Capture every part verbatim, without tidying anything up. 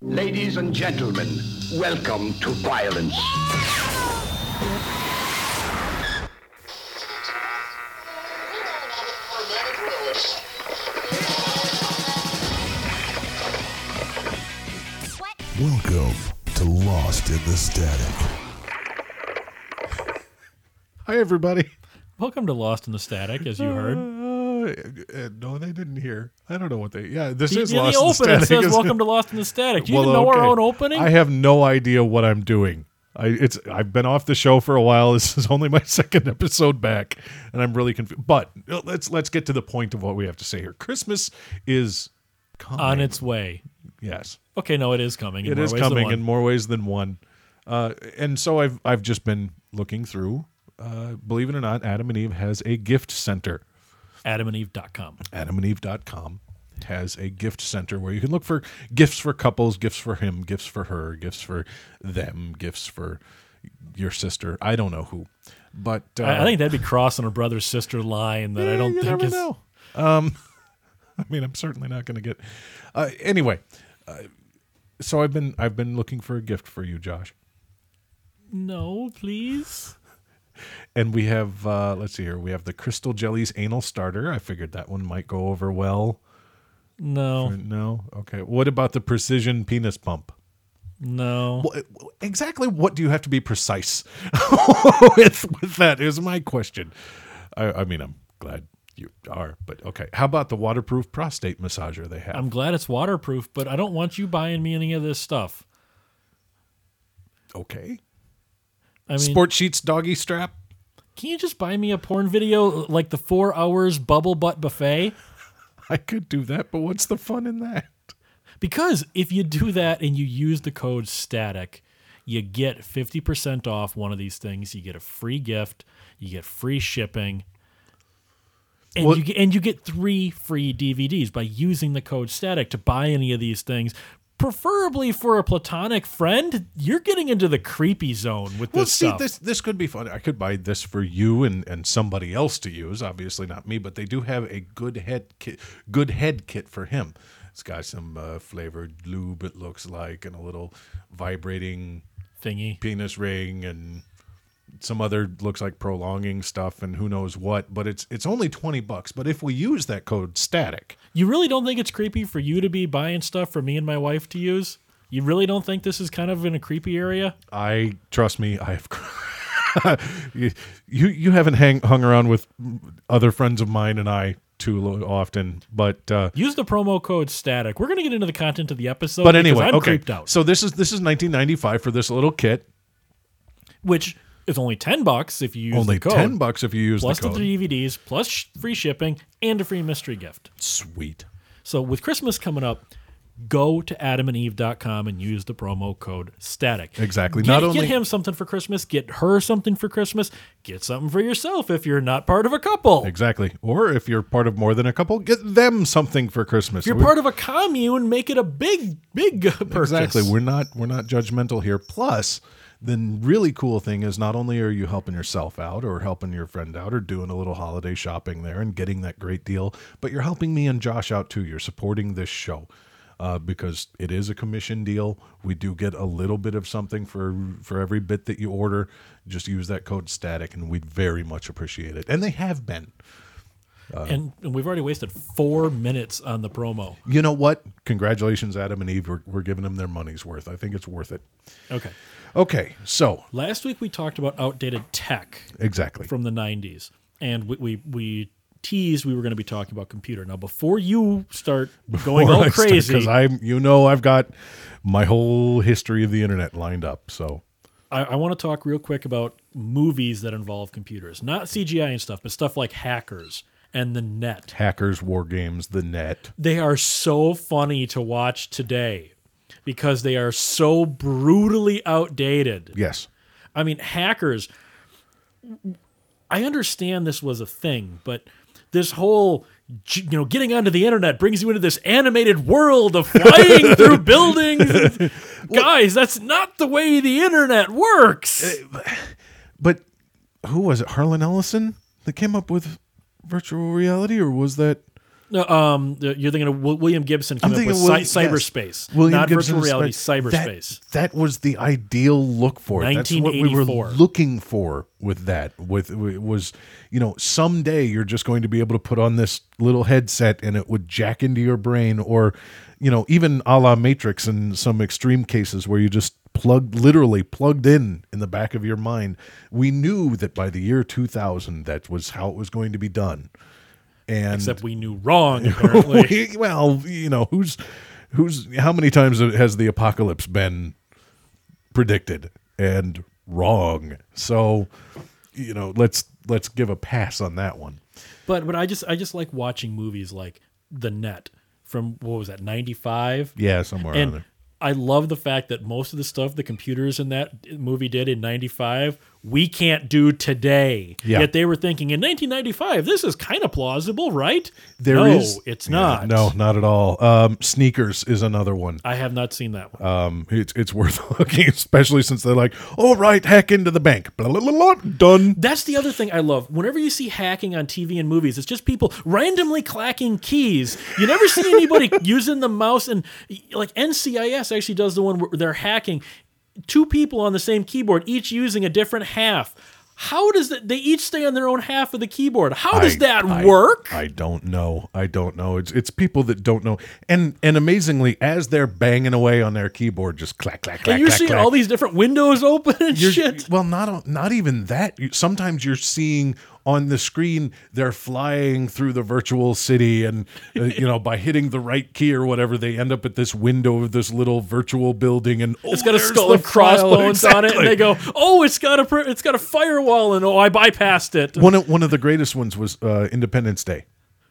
Ladies and gentlemen, welcome to violence. Welcome to Lost in the Static. Hi, everybody. Welcome to Lost in the Static, as you heard. Uh, uh, no, they didn't hear. I don't know what they... Yeah, this The, is the, Lost the in the opening Static. says, welcome to Lost in the Static. Do you Well, even know okay. our own opening? I have no idea what I'm doing. I, it's I've been off the show for a while. This is only my second episode back, and I'm really confused. But let's let's get to the point of what we have to say here. Christmas is coming. On its way. Yes. Okay, no, it is coming. In It more is ways than coming one. in more ways than one. Uh, and so I've I've just been looking through. Uh, believe it or not, Adam and Eve has a gift center. adam and eve dot com. adam and eve dot com has a gift center where you can look for gifts for couples, gifts for him, gifts for her, gifts for them, gifts for your sister. I don't know who. But uh, I, I think that'd be crossing a brother-sister line that yeah, I don't you think never is... know. Um, I mean, I'm certainly not going to get... Uh, anyway, uh, so I've been I've been looking for a gift for you, Josh. No, please. And we have, uh, let's see here, we have the Crystal Jellies Anal Starter. I figured that one might go over well. No. No? Okay. What about the Precision Penis Pump? No. Well, exactly what do you have to be precise with, with that is my question. I, I mean, I'm glad you are, but okay. How about the waterproof prostate massager they have? I'm glad it's waterproof, but I don't want you buying me any of this stuff. Okay. I mean, Sport Sheets Doggy Strap? can you just buy me a porn video like the four hours bubble butt buffet? I could do that, but what's the fun in that? Because if you do that and you use the code STATIC, you get fifty percent off one of these things. You get a free gift. You get free shipping. And Well- you get, and you get three free D V Ds by using the code STATIC to buy any of these things. Preferably for a platonic friend. You're getting into the creepy zone with Well, this see, stuff. this this could be fun. I could buy this for you and, and somebody else to use. Obviously not me, but they do have a good head kit, good head kit for him. It's got some uh, flavored lube, it looks like, and a little vibrating Thingy. penis ring, and some other looks like prolonging stuff, and who knows what. But it's it's only twenty bucks. But if we use that code STATIC, You really don't think it's creepy for you to be buying stuff for me and my wife to use? You really don't think this is kind of in a creepy area? I trust me, I have. you, you you haven't hang, hung around with other friends of mine and I too lo- often, but uh, Use the promo code STATIC. We're going to get into the content of the episode. but because anyway, I'm okay. creeped out. So this is this is nineteen ninety-five for this little kit. Which is only ten bucks if you use Only the code. ten bucks if you use plus the code. the three D V Ds, plus sh- free shipping, and a free mystery gift. Sweet. So with Christmas coming up, go to adam and eve dot com and use the promo code STATIC. Exactly. Get, Not get only him something for Christmas. Get her something for Christmas. Get something for yourself if you're not part of a couple. exactly, or if you're part of more than a couple, get them something for Christmas. If you're We- part of a commune, make it a big, big purchase. Exactly. We're not we're not judgmental here. Plus, the really cool thing is not only are you helping yourself out or helping your friend out or doing a little holiday shopping there and getting that great deal, but you're helping me and Josh out too. You're supporting this show. Uh, because it is a commission deal. We do get a little bit of something for for every bit that you order. Just use that code STATIC, and we'd very much appreciate it. And they have been. and, and we've already wasted four minutes on the promo. You know what? Congratulations, Adam and Eve. We're, we're giving them their money's worth. I think it's worth it. Okay. Okay, so Last week we talked about outdated tech exactly. from the nineties, and we we, we teased we were going to be talking about computer. Now, before you start going all crazy, because I'm, you know, I've got my whole history of the internet lined up. So I, I want to talk real quick about movies that involve computers, not C G I and stuff, but stuff like Hackers and the Net. hackers, war games, the net. They are so funny to watch today because they are so brutally outdated. Yes. I mean, Hackers, I understand this was a thing, but this whole, you know, getting onto the internet brings you into this animated world of flying through buildings. Guys, that's not the way the internet works. But who was it? Harlan Ellison that came up with virtual reality, or was that No, um, the- you're thinking of Wi- William Gibson came I'm up thinking with William- cy- yes. cyberspace, William not Gibson virtual reality, spe- cyberspace. That, that was the ideal look for it. That's what we were nineteen eighty-four. looking for with that. With it was, you know, someday you're just going to be able to put on this little headset and it would jack into your brain, or, you know, even a la Matrix in some extreme cases where you just plugged, literally plugged in in the back of your mind. We knew that by the year two thousand, that was how it was going to be done. And Except we knew wrong, apparently. we- well, you know, who's who's how many times has the apocalypse been predicted and wrong? So, you know, let's let's give a pass on that one. But but I just I just like watching movies like The Net from, what was that, ninety-five? Yeah, somewhere around And there. I love the fact that most of the stuff the computers in that movie did in ninety-five, we can't do today. Yeah. Yet they were thinking in nineteen ninety-five, this is kind of plausible, right? There no, is- it's Yeah, not. no, not at all. Um, Sneakers is another one. I have not seen that one. Um, it's it's worth looking, especially since they're like, all right, hack into the bank. Blah, blah, blah, blah, done. That's the other thing I love. Whenever you see hacking on T V and movies, it's just people randomly clacking keys. You never see anybody using the mouse. And like N C I S actually does the one where they're hacking two people on the same keyboard, each using a different half. How does that? They each stay on their own half of the keyboard. How does I- that I- work? I don't know. I don't know. It's it's people that don't know. And and amazingly, as they're banging away on their keyboard, just clack clack clack. and you're clack, seeing clack, all these different windows open and you're- shit. Well, not not even that. You- Sometimes you're seeing on the screen they're flying through the virtual city, and uh, you know, by hitting the right key or whatever, they end up at this window of this little virtual building, and oh, It's got a there's skull the and crossbones file. on it, and they go, "Oh, it's got a pr- it's got a firewall," and oh, I bypassed it. One of one of the greatest ones was uh, Independence Day.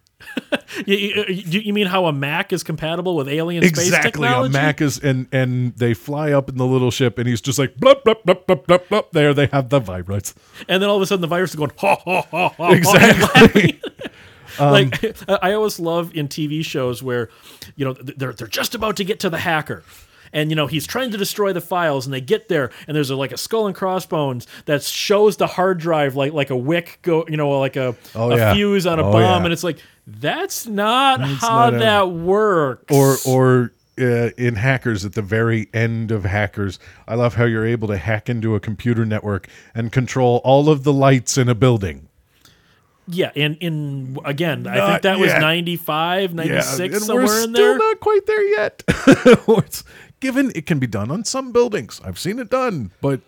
You, you, you mean how a Mac is compatible with alien space Exactly, a technology? Mac is, and and they fly up in the little ship, and he's just like blub blub blub blub blub blub. There, they have the vibrates. And then all of a sudden the virus is going, ha, ha, ha, ha, Exactly. like I always love in T V shows where, you know, they're they're just about to get to the hacker. And, you know, he's trying to destroy the files, and they get there, and there's a, like a skull and crossbones that shows the hard drive like like a wick, go, you know, like a, Oh, a yeah. fuse on a Oh, bomb, yeah. and it's like, that's not That's how not a- that works. or or uh, in Hackers, at the very end of Hackers, I love how you're able to hack into a computer network and control all of the lights in a building. yeah, and in again, I Not think that was yet. ninety-five, ninety-six, and somewhere we're in still there. not quite there yet. It's, given it can be done on some buildings, I've seen it done, but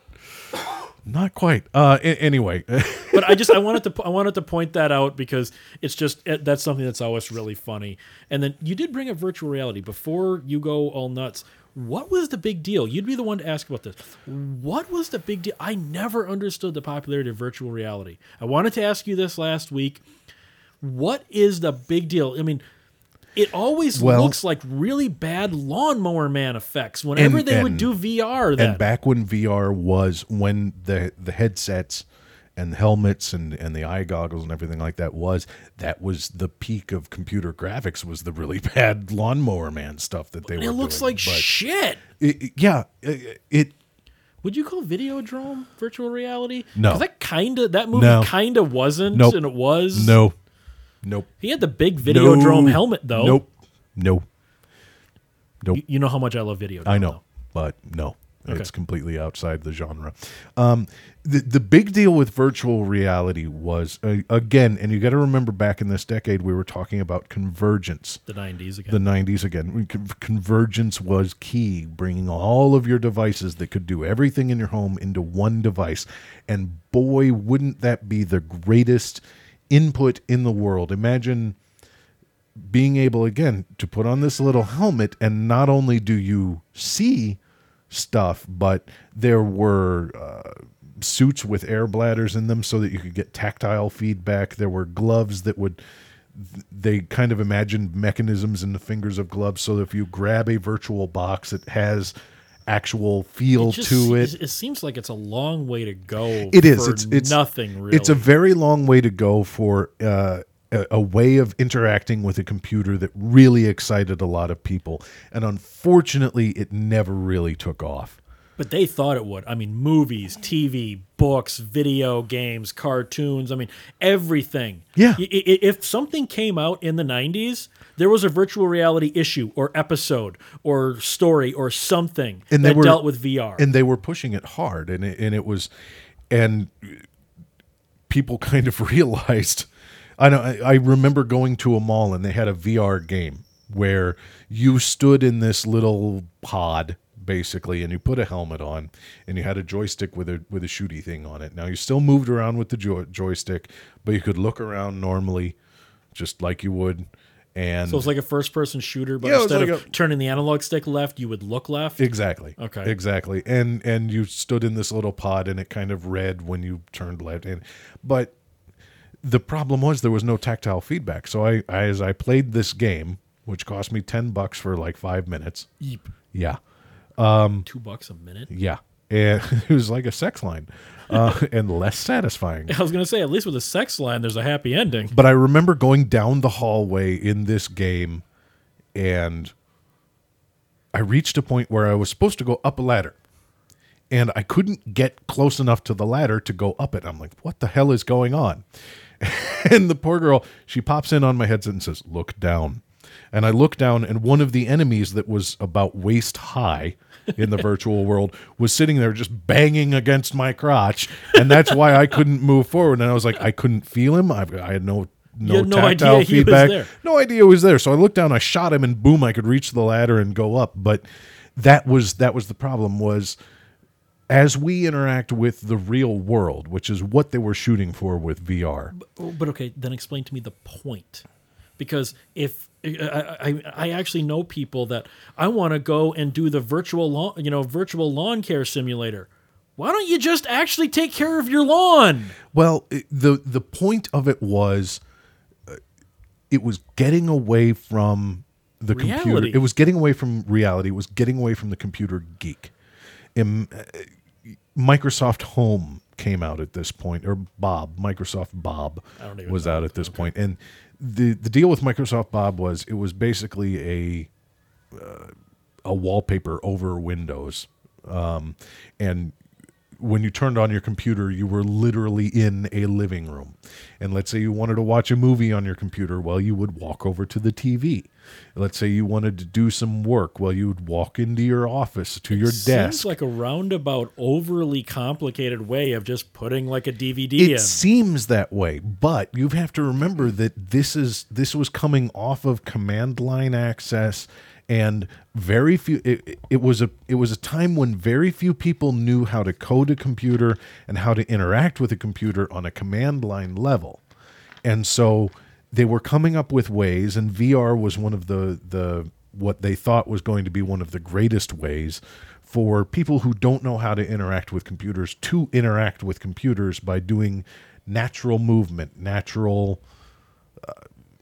not quite. Uh, a- anyway, But I just I wanted to I wanted to point that out because it's just it, that's something that's always really funny. And then you did bring up virtual reality before you go all nuts. What was the big deal? You'd be the one to ask about this. What was the big deal? I never understood the popularity of virtual reality. I wanted to ask you this last week. What is the big deal? I mean, it always Well- looks like really bad Lawnmower Man effects whenever And- they would and- do V R. Then and back when V R was, when the the headsets and the helmets and, and the eye goggles and everything like that was, that was the peak of computer graphics, was the really bad Lawnmower Man stuff that they were it looks doing. like But shit. it- it- yeah, it, it Would you call Videodrome virtual reality? No. 'Cause that kind of that movie No. kind of wasn't, Nope. and it was. no, nope. he had the big Videodrome No. helmet though. Nope, no, nope. You, you know how much I love Videodrome. I know, though. but no, Okay. it's completely outside the genre. Um, the the big deal with virtual reality was uh, again, and you got to remember, back in this decade, we were talking about convergence. The nineties again. The nineties again. We- con- Convergence was key, bringing all of your devices that could do everything in your home into one device. And boy, wouldn't that be the greatest input in the world. Imagine being able, again, to put on this little helmet, and not only do you see stuff, but there were uh, suits with air bladders in them so that you could get tactile feedback. There were gloves that would, they kind of imagined mechanisms in the fingers of gloves so that if you grab a virtual box, it has actual feel It just to se- it. It seems like it's a long way to go. It is. For It's it's nothing really. It's a very long way to go for uh, a, a way of interacting with a computer that really excited a lot of people, and unfortunately, it never really took off. But they thought it would. I mean, movies, T V, books, video games, cartoons. I mean, everything. Yeah. I- I- If something came out in the nineties, there was a virtual reality issue or episode or story or something And they that were- dealt with V R. And they were pushing it hard, and it, and it was, and people kind of realized. I know. I, I remember going to a mall and they had a V R game where you stood in this little pod, basically, and you put a helmet on, and you had a joystick with a with a shooty thing on it. Now you still moved around with the joy, joystick, but you could look around normally, just like you would. And so it's like a first-person shooter, but Yeah, it was instead like of turning the analog stick left, you would look left. Exactly. Okay. Exactly. And and you stood in this little pod, and it kind of read when you turned left. And but the problem was there was no tactile feedback. So I, I as I played this game, which cost me ten bucks for like five minutes. Yeep. Yeah. Two bucks a minute. Yeah. And it was like a sex line, uh, and less satisfying. I was going to say, at least with a sex line, there's a happy ending. But I remember going down the hallway in this game, and I reached a point where I was supposed to go up a ladder, and I couldn't get close enough to the ladder to go up it. I'm like, what the hell is going on? And the poor girl, she pops in on my headset and says, look down. And I look down, and one of the enemies that was about waist high in the virtual world was sitting there just banging against my crotch, and that's why I couldn't move forward. And I was like, I couldn't feel him. I, I had no no, You had no tactile idea he was feedback. there. No idea he was there. So I looked down, I shot him, and boom, I could reach the ladder and go up. But that was that was the problem. Was as we interact with the real world, which is what they were shooting for with V R. But, but okay, then explain to me the point. Because if I, I, I actually know people that I want to go and do the virtual lawn, you know, virtual lawn care simulator. Why don't you just actually take care of your lawn? Well, it- the the point of it was, uh, it was getting away from the computer. Reality. It was getting away from reality. It was getting away from the computer geek. Im- uh, Microsoft Home came out at this point, or Bob, Microsoft Bob I don't even was know. out at this point. And the the deal with Microsoft Bob was it was basically a uh, a wallpaper over Windows, um, and when you turned on your computer, you were literally in a living room. And let's say you wanted to watch a movie on your computer, well, you would walk over to the T V. Let's say you wanted to do some work, well, you would walk into your office, to your Seems desk. like a roundabout, overly complicated way of just putting like a D V D It in. seems that way, but you have to remember that this is this was coming off of command line access, and very few. It, it was a it was a time when very few people knew how to code a computer and how to interact with a computer on a command line level, and so they were coming up with ways, and V R was one of the the what they thought was going to be one of the greatest ways for people who don't know how to interact with computers to interact with computers by doing natural movement, natural uh,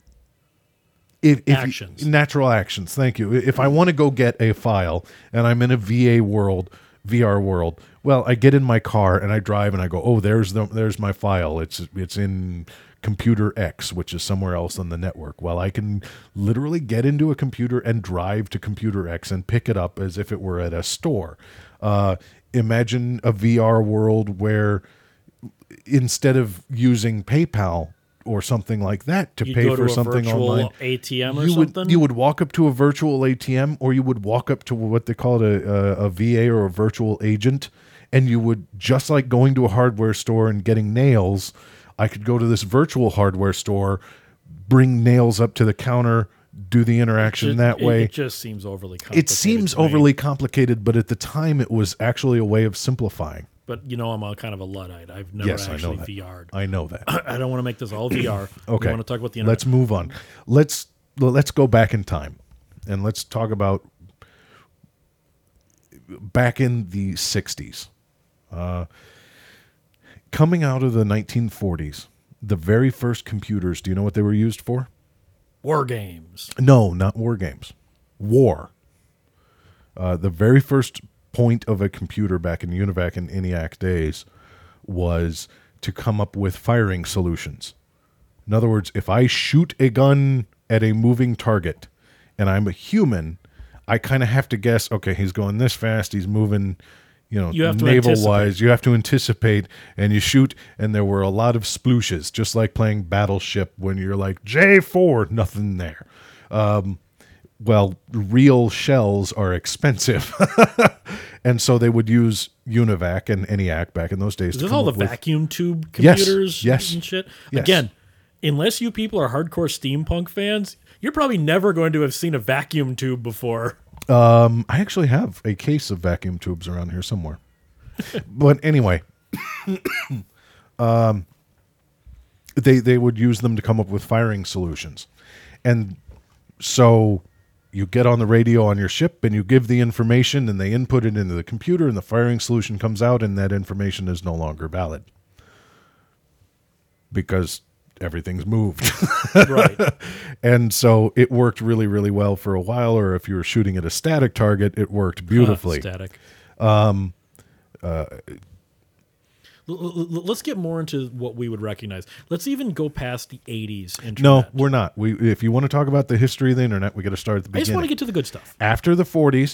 if, if Actions. natural actions. Thank you. If I want to go get a file and I'm in a V A world, V R world, well, I get in my car and I drive and I go, oh, there's the there's my file. It's it's in computer X, which is somewhere else on the network. Well, I can literally get into a computer and drive to computer X and pick it up as if it were at a store. Uh, imagine a V R world where instead of using PayPal or something like that to You'd pay go for to a something virtual online, A T M or you something. would you would walk up to a virtual A T M, or you would walk up to what they call a, a, a V A or a virtual agent, and you would, just like going to a hardware store and getting nails, I could go to this virtual hardware store, bring nails up to the counter, do the interaction Ju- that it- way. It just seems overly complicated. It seems to me. overly complicated, but at the time it was actually a way of simplifying. But you know, I'm a kind of a Luddite. I've never Yes, I know actually that. V R'd. I know that. I don't want to make this all V R. Okay. I want to talk about the internet. Let's move on. Let's let's go back in time, and let's talk about back in the sixties. Uh, coming out of the nineteen forties, the very first computers, do you know what they were used for? War games. No, not war games. War. Uh, the very first point of a computer back in UNIVAC and ENIAC days was to come up with firing solutions. In other words, if I shoot a gun at a moving target and I'm a human, I kind of have to guess, okay, he's going this fast, he's moving, you know, You have to naval anticipate. wise, you have to anticipate and you shoot. And there were a lot of splooshes, just like playing Battleship when you're like J four, nothing there. Um, well, real shells are expensive. And so they would use Univac and ENIAC back in those days. Is to this come all the up with- vacuum tube Yes, computers yes, and shit? yes. Again, unless you people are hardcore steampunk fans, you're probably never going to have seen a vacuum tube before. Um, I actually have a case of vacuum tubes around here somewhere. But anyway, um, they they would use them to come up with firing solutions. And so you get on the radio on your ship and you give the information and they input it into the computer and the firing solution comes out and that information is no longer valid. Because everything's moved. Right. And so it worked really, really well for a while, or if you were shooting at a static target, it worked beautifully. Static. Um, uh, L- l- l- let's get more into what we would recognize. Let's even go past the eighties internet. no, we're not. We, if you want to talk about the history of the internet, we got to start at the I beginning. just want to get to the good stuff. After the forties,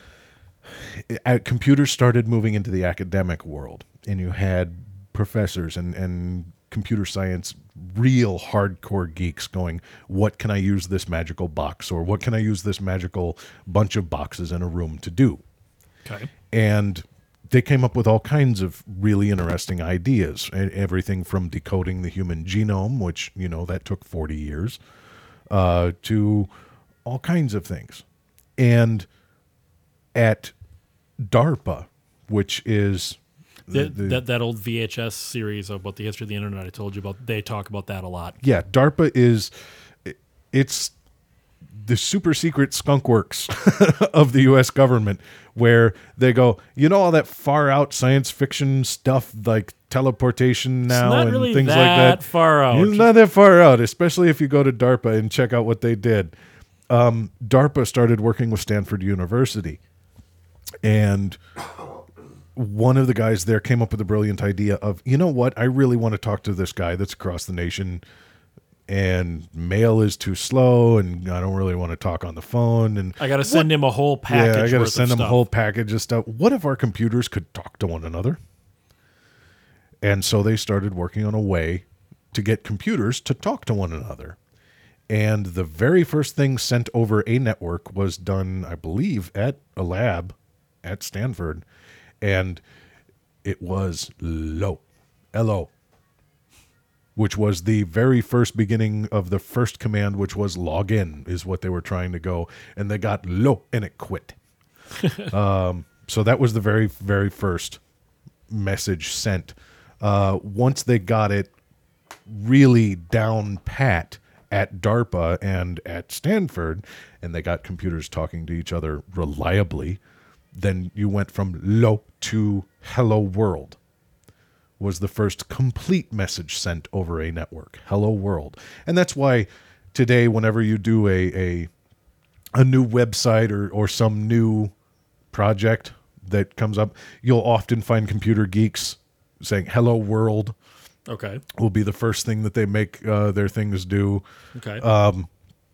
uh, computers started moving into the academic world, and you had professors and, and computer science, real hardcore geeks going, what can I use this magical box, or what can I use this magical bunch of boxes in a room to do? Okay. And they came up with all kinds of really interesting ideas, and everything from decoding the human genome, which, you know, that took forty years, uh, to all kinds of things. And at DARPA, which is the, That, the, that that old V H S series about the history of the internet I told you about, they talk about that a lot. yeah, DARPA is, it's the super secret skunk works of the U S government, where they go, you know, all that far out science fiction stuff like teleportation now not and really things that like that. far out. It's not that far out, especially if you go to DARPA and check out what they did. Um, DARPA started working with Stanford University, and one of the guys there came up with a brilliant idea of, you know what, I really want to talk to this guy that's across the nation, and mail is too slow, and I don't really want to talk on the phone. And I got to send him a whole package. yeah, I got to worth send of him a stuff. whole package of stuff. What if our computers could talk to one another? And so they started working on a way to get computers to talk to one another. And the very first thing sent over a network was done, I believe, at a lab at Stanford. And it was L O, L O, which was the very first beginning of the first command, which was login, is what they were trying to go. And they got L O, and it quit. um, so that was the very, very first message sent. Uh, once they got it really down pat at DARPA and at Stanford, and they got computers talking to each other reliably, then you went from L O to Hello World. Was the first complete message sent over a network. Hello World. And that's why today, whenever you do a a, a new website or, or some new project that comes up, you'll often find computer geeks saying Hello World Okay. will be the first thing that they make uh, their things do. Okay. Um,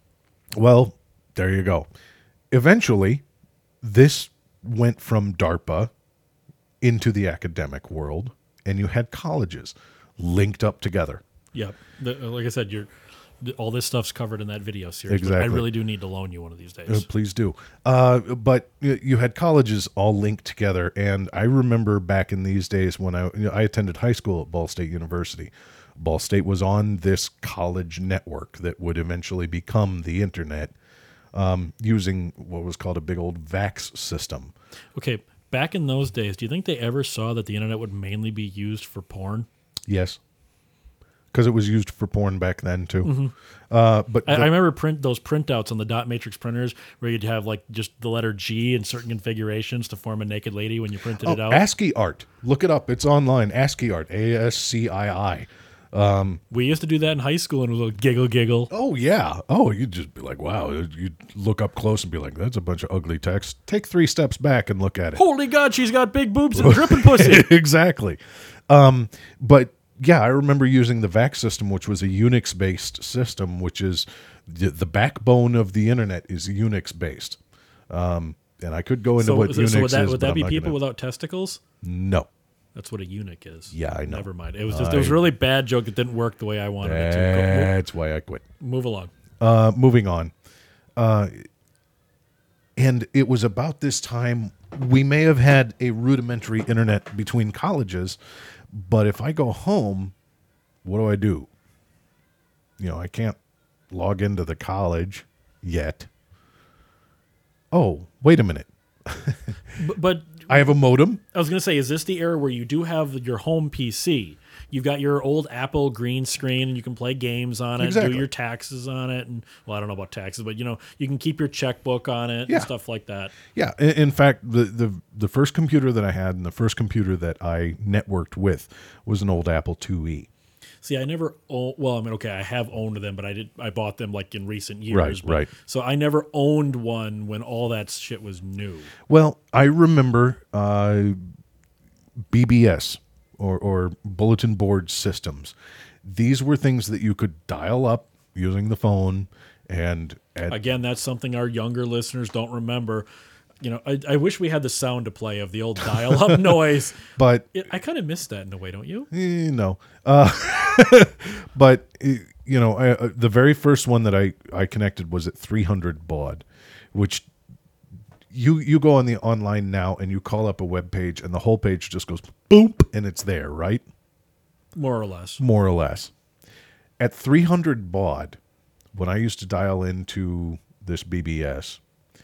well, there you go. Eventually, this went from DARPA into the academic world, and you had colleges linked up together. Yep. The, like I said, you're all this stuff's covered in that video series. but I Exactly. really do need to loan you one of these days. Uh, please do. Uh, but you you had colleges all linked together, and I remember back in these days when I you know, I attended high school at Ball State University. Ball State was on this college network that would eventually become the internet, um, using what was called a big old VAX system. Okay. Back in those days, do you think they ever saw that the internet would mainly be used for porn? Yes, because it was used for porn back then too. Uh, but I, the- I remember print those printouts on the dot matrix printers where you'd have like just the letter G in certain configurations to form a naked lady when you printed oh, it out. ASCII art. Look it up. It's online. ASCII art. A S C I I. We used to do that in high school and it was a giggle giggle. Oh, yeah. Oh, you'd just be like, wow. You'd look up close and be like, that's a bunch of ugly text. Take three steps back and look at it. Holy God, she's got big boobs and dripping pussy. Exactly. Um, but yeah, I remember using the VAX system, which was a Unix-based system, which is the, the backbone of the internet is Unix-based. Um, and I could go into So, what so, Unix so would that is, would but that I'm be not people gonna- without testicles? No. That's what a eunuch is. Yeah, I know. Never mind. It was just it was a really bad joke that didn't work the way I wanted it to. Go, That's why I quit. move, move along. Uh, moving on. Uh, and it was about this time we may have had a rudimentary internet between colleges, but if I go home, what do I do? You know, I can't log into the college yet. Oh, wait a minute. But, but I have a modem. I was going to say, is this the era where you do have your home P C? You've got your old Apple green screen, and you can play games on it, Exactly. do your taxes on it, and well, I don't know about taxes, but you know, you can keep your checkbook on it Yeah. and stuff like that. Yeah. In, in fact, the, the the first computer that I had and the first computer that I networked with was an old Apple two E. See, I never own. Well, I mean, okay, I have owned them, but I did. I bought them like in recent years. Right, but- right. So I never owned one when all that shit was new. Well, I remember uh, B B S or, or bulletin board systems. These were things that you could dial up using the phone, and, and Again, that's something our younger listeners don't remember. You know, I, I wish we had the sound to play of the old dial-up noise. but It, I kind of miss that in a way, don't you? eh, no, uh, but eh, you know, I, uh, the very first one that I, I connected was at three hundred baud, which you you go on the online now and you call up a web page and the whole page just goes boop and it's there, right? More or less. More or less. At three hundred baud, when I used to dial into this B B S,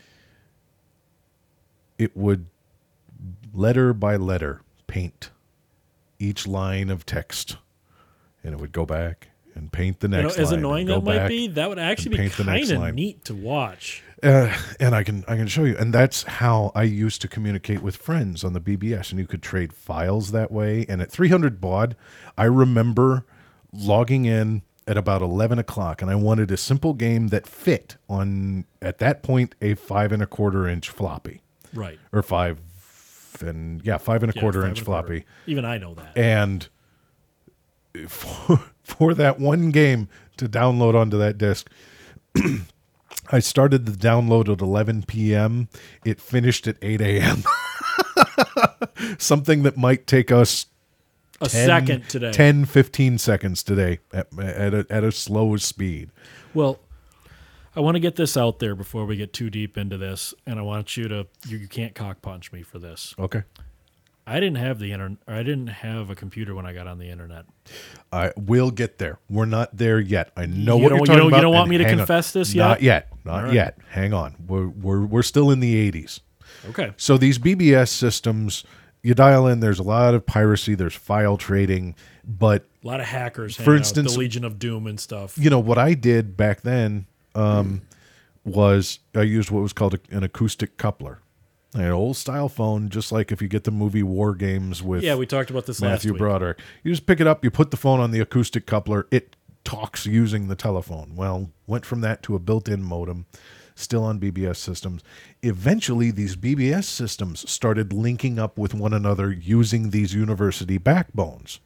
it would letter by letter paint each line of text, and it would go back and paint the You know, next as line. annoying and go that might back be, that would actually be paint the next kind of line. neat to watch. Uh, and I can I can show you, and that's how I used to communicate with friends on the B B S, and you could trade files that way. And at three hundred baud, I remember logging in at about eleven o'clock, and I wanted a simple game that fit on, at that point, a five and a quarter inch floppy, Right. or five and yeah, five and a Yeah, quarter five inch and a quarter. floppy. Even I know that. And for, for that one game to download onto that disc, I started the download at eleven p.m. It finished at eight a.m. Something that might take us A ten, second today. ten, fifteen seconds today at, at, a, at a slow speed. Well, I want to get this out there before we get too deep into this, and I want you to, you, you can't cock punch me for this. Okay. I didn't have the internet. I didn't have a computer when I got on the internet. I will get there. We're not there yet. I know You what don't- you're you talking don't- you about. don't want and me to hang on. confess this Not yet? yet. Not All right. yet. Hang on. We're we're we're still in the eighties. Okay. So these B B S systems, you dial in. There's a lot of piracy. There's file trading, but A lot of hackers. For hanging out, instance- the Legion of Doom and stuff. you know what I did back then um, was I used what was called a, an acoustic coupler, an old style phone, just like if you get the movie War Games with Yeah, we talked about this Matthew last week. Broderick. You just pick it up, you put the phone on the acoustic coupler, it talks using the telephone. Well, went from that to a built-in modem, still on B B S systems. Eventually, these B B S systems started linking up with one another using these university backbones.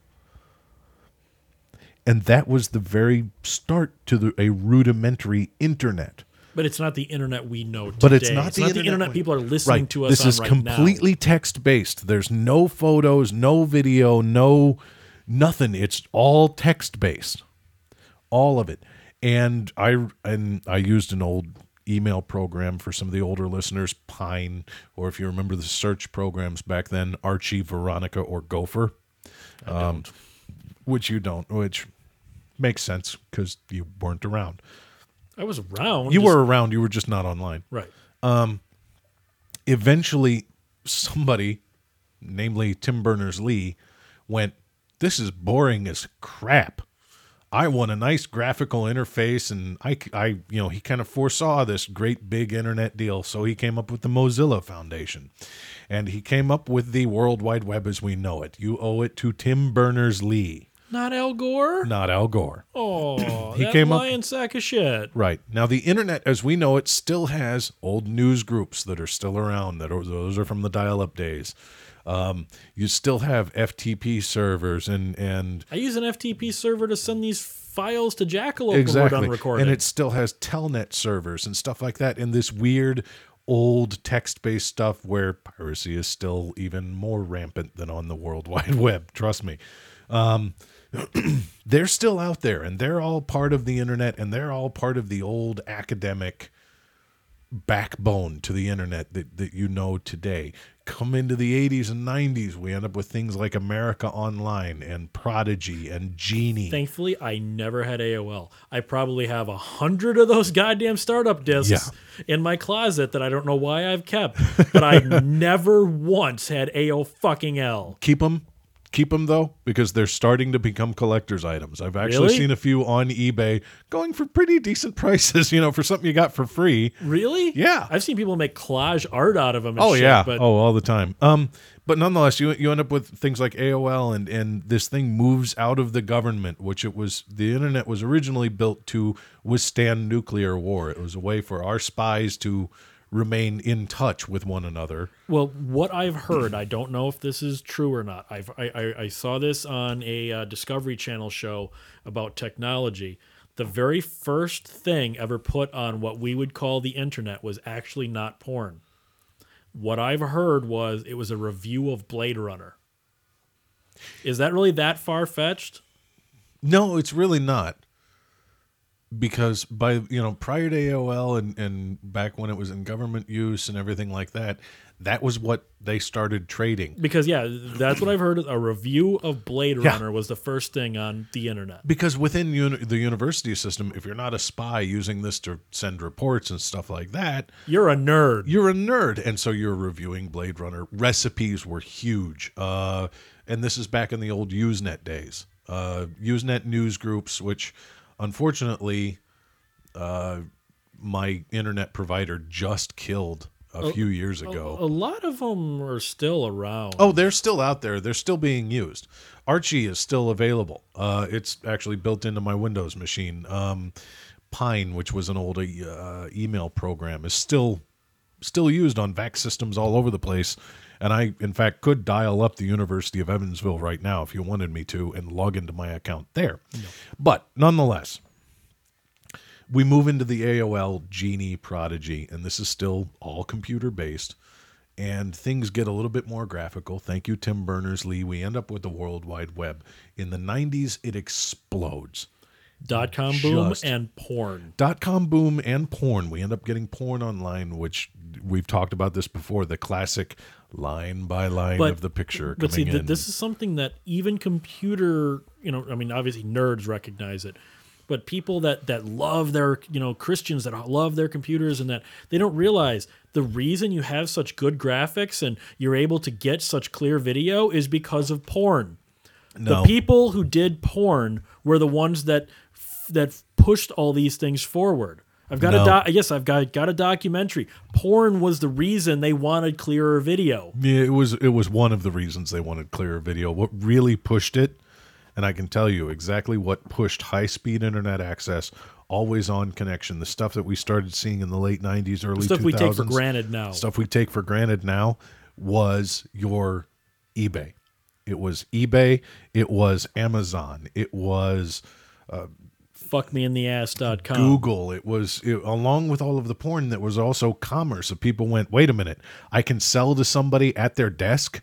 And that was the very start to the, a rudimentary internet. But it's not the internet we know today. But it's not, the, the internet, internet we- people are listening right. to us This on is right completely text-based. There's no photos, no video, no nothing. It's all text-based, all of it. And I and I used an old email program for some of the older listeners, Pine, or if you remember the search programs back then, Archie, Veronica, or Gopher. now. I don't. Which you don't, which makes sense because you weren't around. I was around. You just- were around, you were just not online. right. Eventually, somebody, namely Tim Berners-Lee, went, this is boring as crap. I want a nice graphical interface, and I, I, you know, he kind of foresaw this great big internet deal, so he came up with the Mozilla Foundation, and he came up with the World Wide Web as we know it. You owe it to Tim Berners-Lee, Not Al Gore. not Al Gore. Oh, He that came up- lion sack of shit. Right. Now, the internet as we know it still has old news groups that are still around. That are, those are from the dial-up days. Um, you still have F T P servers and and I use an F T P server to send these files to Jackalope when we're exactly, done recording. and it still has Telnet servers and stuff like that. And this weird old text-based stuff where piracy is still even more rampant than on the World Wide Web. Trust me. Um, they're still out there, and they're all part of the internet, and they're all part of the old academic backbone to the internet that, that you know today. Come into the eighties and nineties, we end up with things like America Online and Prodigy and Genie. Thankfully, I never had A O L. I probably have a hundred of those goddamn startup discs Yeah. in my closet that I don't know why I've kept, but I never once had A O fucking L. Keep them. Keep them, though, because they're starting to become collector's items. I've actually Really? seen a few on eBay going for pretty decent prices, you know, for something you got for free. Really? Yeah. I've seen people make collage art out of them. And Oh, shit, yeah. But Oh, all the time. Um, But nonetheless, you you end up with things like A O L, and, and this thing moves out of the government, which it was, the internet was originally built to withstand nuclear war. It was a way for our spies to remain in touch with one another. Well, what I've heard, I don't know if this is true or not. I've, I, I, I saw this on a uh, Discovery Channel show about technology. The very first thing ever put on what we would call the internet was actually not porn. What I've heard was it was a review of Blade Runner. Is that really that far-fetched? No, it's really not. Because by, you know, prior to A O L and, and back when it was in government use and everything like that, that was what they started trading. Because, yeah, that's what I've heard. A review of Blade Yeah. Runner was the first thing on the internet. Because within uni- the university system, if you're not a spy using this to send reports and stuff like that, You're a nerd. you're a nerd. And so you're reviewing Blade Runner. Recipes were huge. Uh, and this is back in the old Usenet days. Uh, Usenet news groups, which unfortunately uh, my internet provider just killed a few years ago. A lot of them are still around. Oh, they're still out there. They're still being used. Archie is still available. Uh, it's actually built into my Windows machine. Um, Pine, which was an old uh, email program, is still still used on V A X systems all over the place. And I, in fact, could dial up the University of Evansville right now if you wanted me to and log into my account there. No. But nonetheless, we move into the A O L, Genie, Prodigy, and this is still all computer-based. And things get a little bit more graphical. Thank you, Tim Berners-Lee. We end up with the World Wide Web. In the nineties, it explodes. Dot-com boom Just- and porn. Dot-com boom and porn. We end up getting porn online, which we've talked about this before, the classic line by line But- of the picture But see, coming th- in. this is something that even computer, you know, I mean, obviously nerds recognize it, but people that, that love their, you know, Christians that love their computers and that they don't realize the reason you have such good graphics and you're able to get such clear video is because of porn. No. The people who did porn were the ones that that pushed all these things forward. I've got No. a doc- yes, I've got got a documentary. Porn was the reason they wanted clearer video. Yeah, it was it was one of the reasons they wanted clearer video. What really pushed it, and I can tell you exactly what pushed high-speed internet access, always-on connection, the stuff that we started seeing in the late nineties, early Stuff two we thousands. take for granted now. Stuff we take for granted now was your eBay. It was eBay. It was Amazon. It was fuck me in the ass dot com. Google. It was, it, along with all of the porn, that was also commerce. So people went, wait a minute, I can sell to somebody at their desk?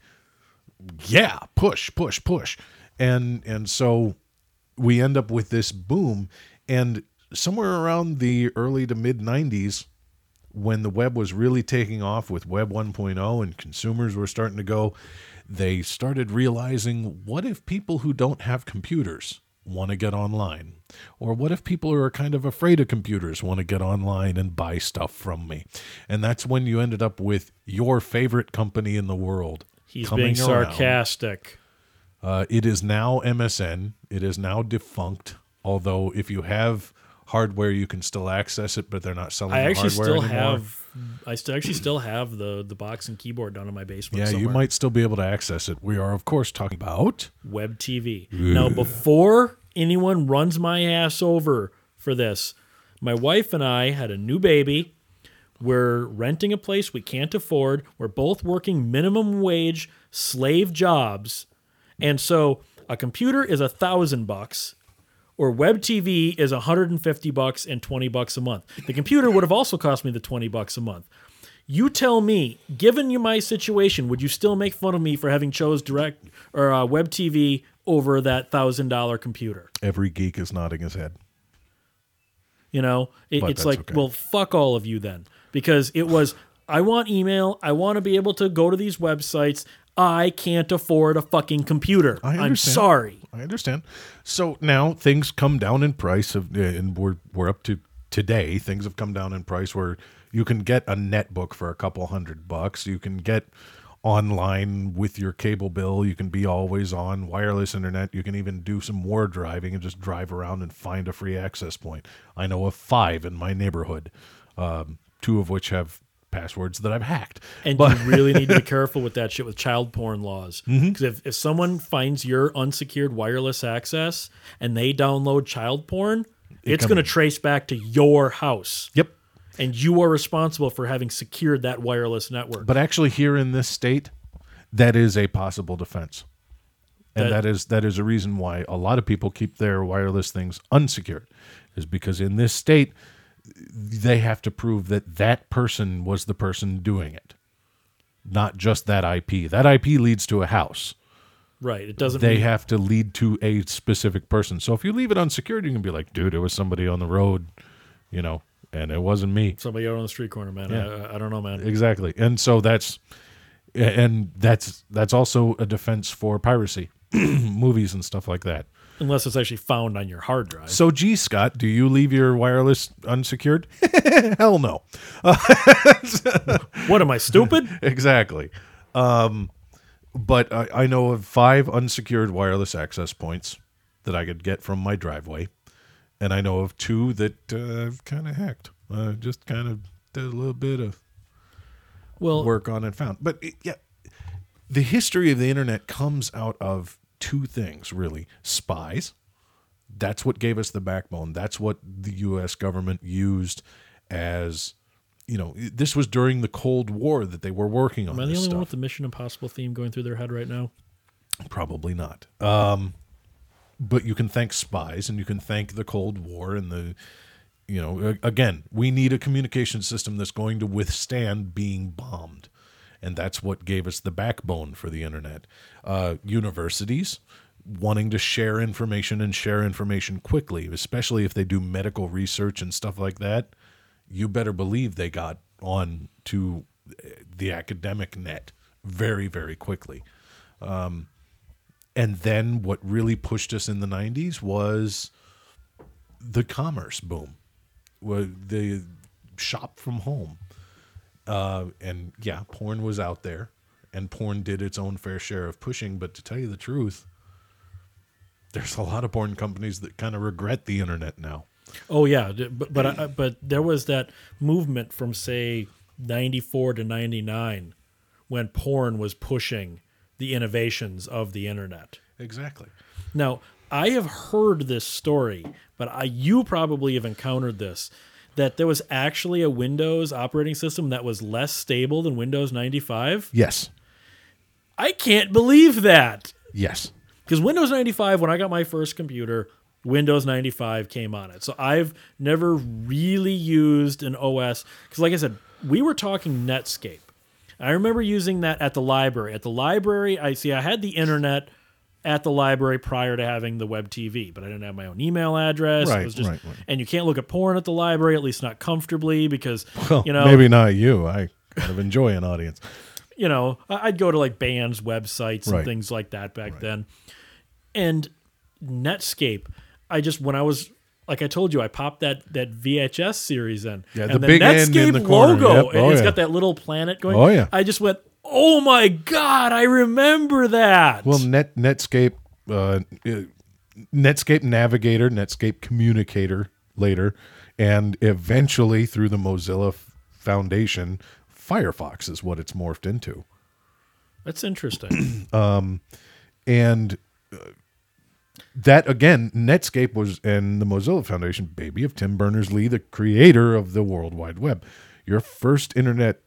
Yeah, push, push, push. And and so we end up with this boom. And somewhere around the early to mid nineties, when the web was really taking off with Web one point oh and consumers were starting to go, they started realizing, what if people who don't have computers want to get online? Or what if people who are kind of afraid of computers want to get online and buy stuff from me? And that's when you ended up with your favorite company in the world. He's coming being around. sarcastic. Uh, it is now M S N. It is now defunct. Although if you have hardware, you can still access it, but they're not selling I the actually hardware still anymore. have. I still actually still have the the box and keyboard down in my basement. Yeah, somewhere. you might still be able to access it. We are, of course, talking about Web T V. Now, before anyone runs my ass over for this, my wife and I had a new baby. We're renting a place we can't afford. We're both working minimum wage slave jobs. And so a computer is a thousand bucks or Web T V is one hundred fifty bucks and twenty bucks a month. The computer would have also cost me the twenty bucks a month. You tell me, given you my situation, would you still make fun of me for having chose direct or uh, web T V over that one thousand dollars computer? Every geek is nodding his head. You know, it, But it's that's like, okay. well, fuck all of you then. Because it was, I want email. I want to be able to go to these websites. I can't afford a fucking computer. I I'm understand. sorry. I understand. So now things come down in price, of, and we're we're up to today. Things have come down in price where you can get a netbook for a couple hundred bucks. You can get online with your cable bill. You can be always on wireless internet. You can even do some more driving and just drive around and find a free access point. I know of five in my neighborhood, um, two of which have passwords that I've hacked. And But- you really need to be careful with that shit with child porn laws. Because if, if someone finds your unsecured wireless access and they download child porn, it's come- going to trace back to your house. Yep. And you are responsible for having secured that wireless network. But actually, here in this state, that is a possible defense, and That- that is that is a reason why a lot of people keep their wireless things unsecured, is because in this state, they have to prove that that person was the person doing it, not just that I P. That I P leads to a house. right. It doesn't They mean, have to lead to a specific person. So if you leave it unsecured, you can be like, dude, it was somebody on the road, you know, and it wasn't me. somebody out on the street corner, man. Yeah. I, I don't know, man. Exactly. And so that's and that's that's also a defense for piracy, movies and stuff like that. Unless it's actually found on your hard drive. So, gee, Scott, do you leave your wireless unsecured? Hell no. What am I, stupid? Exactly. Um, but I, I know of five unsecured wireless access points that I could get from my driveway, and I know of two that uh, I've kind of hacked. Uh, just kind of did a little bit of Well, work on and found. But it, yeah, the history of the internet comes out of two things, really. Spies. That's what gave us the backbone. That's what the U S government used as, you know, this was during the Cold War that they were working on am I the this only stuff. one with the Mission Impossible theme going through their head right now? Probably not. Um, but you can thank spies, and you can thank the Cold War and the, you know, a- again, we need a communication system that's going to withstand being bombed. And that's what gave us the backbone for the internet. Uh, universities wanting to share information and share information quickly, especially if they do medical research and stuff like that. You better believe they got on to the academic net very, very quickly. Um, and then what really pushed us in the nineties was the commerce boom, was the shop from home. Uh, and yeah, porn was out there, and porn did its own fair share of pushing. But to tell you the truth, there's a lot of porn companies that kind of regret the internet now. Oh yeah, d- but but, I, but there was that movement from say ninety-four to ninety-nine when porn was pushing the innovations of the internet. Exactly. Now, I have heard this story, but I, you probably have encountered this, that there was actually a Windows operating system that was less stable than Windows ninety-five. Yes. I can't believe that. Yes. Because Windows ninety-five, when I got my first computer, Windows ninety-five came on it. So I've never really used an O S. Because like I said, we were talking Netscape. I remember using that at the library. At the library, I see I had the internet at the library prior to having the web T V, but I didn't have my own email address. Right, it was just, right, right. And you can't look at porn at the library, at least not comfortably, because, Well, you know, maybe not you. I kind of enjoy an audience. you know, I- I'd go to like bands' websites and Right. things like that back then. And Netscape, I just, when I was, like I told you, I popped that that V H S series in. Yeah, the and big end in the corner. logo, Yep. and Oh, it's yeah. got that little planet going. Oh, yeah. I just went, oh my God, I remember that. Well, Net Netscape, uh, uh, Netscape Navigator, Netscape Communicator later, and eventually through the Mozilla F- Foundation, Firefox is what it's morphed into. That's interesting. And uh, that, again, Netscape was, and the Mozilla Foundation, baby of Tim Berners-Lee, the creator of the World Wide Web. Your first internet